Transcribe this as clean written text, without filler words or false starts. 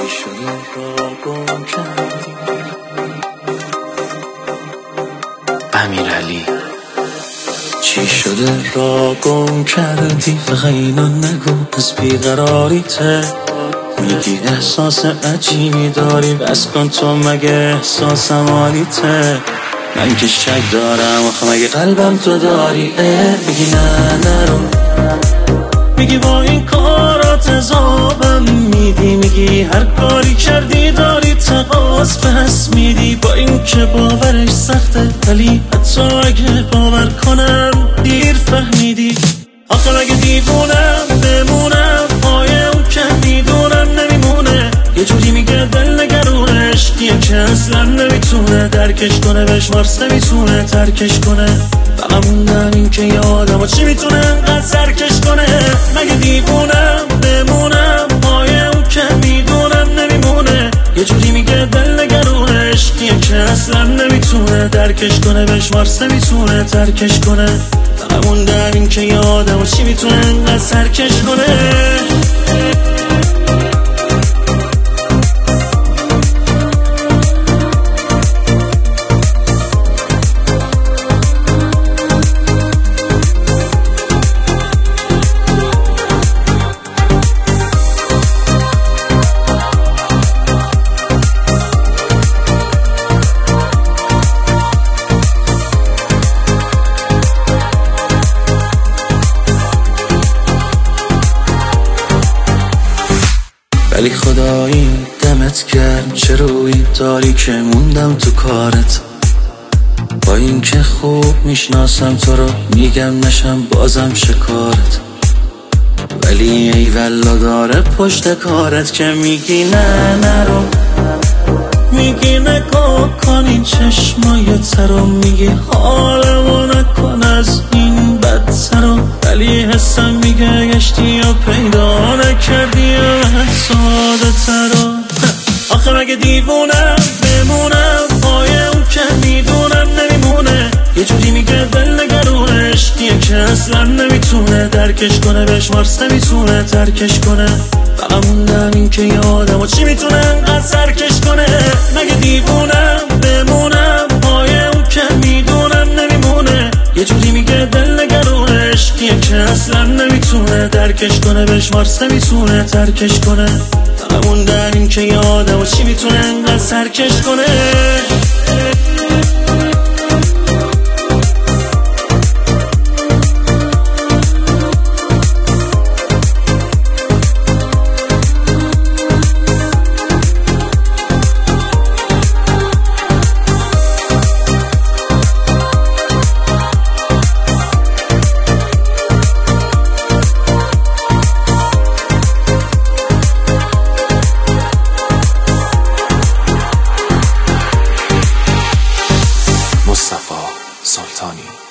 شده را گم کردی. امیرعلی چی شده را گم کردی؟ فقط اینو نگو از بیقراریته. میگی احساس عجیبی داری، بس کن تو مگه احساسم حالیته. من که شک دارم آخه مگه قلبم تو داری؟ میگی نه نرو، میگی با این کارات عذابم میدی. میگی هر کاری کردی داری تقاص پس میدی. با این که باورش سخته ولی حتی اگه باور کنم دیر فهمیدی. آخه مگه دیوونم بمونم پای اون که میدونم نمیمونه. یه جوری میگه دل نگرونش کیه که اصلا نمیتونه درکش کنه. بشمارس نمیتونه ترکش کنه. فقط موندم این که یه آدم چی میتونه انقدر سرکش کنه. مگه دیوونم بمونم پای اون که میدونم نمیمونه. یه جوری میگه دل نگرونش کیه که اصلا نمیتونه درکش کنه. بشمارس نمیتونه ترکش کنه. فقط موندم این که یه آدم چی میتونه انقدر سرکش کنه. ولی خدایی دمت گرم چه روی داری که موندم تو کارت. با این که خوب میشناسم تو رو میگم نشم بازم شکارت. ولی ای والا داره پشت کارت که میگی نه نرو، میگی نگاه کن این چشمای ترو. میگی حالمو نکن از این بدتر رو. ولی حسم میگه گشتی یا پیدا نکردی یا ساده تر. آخه مگه دیوونم بمونم پای اون که میدونم نمیمونه. یه جوری میگه دل نگرونش کیه که اصلا نمیتونه درکش کنه. بشمارس نمیتونه ترکش کنه. فقط موندم این که یه آدم چی میتونه انقدر سرکش کنه. مگه دیوونم بمونم پای اون که میدونم نمیمونه. یه جوری میگه دل نگرونش کیه که اصلا نمیتونه درکش کنه. بشمارس نمیتونه ترکش کنه. فقط موندم این که یه آدم چی میتونه انقدر سرکش کنه. مصطفی سلطانی.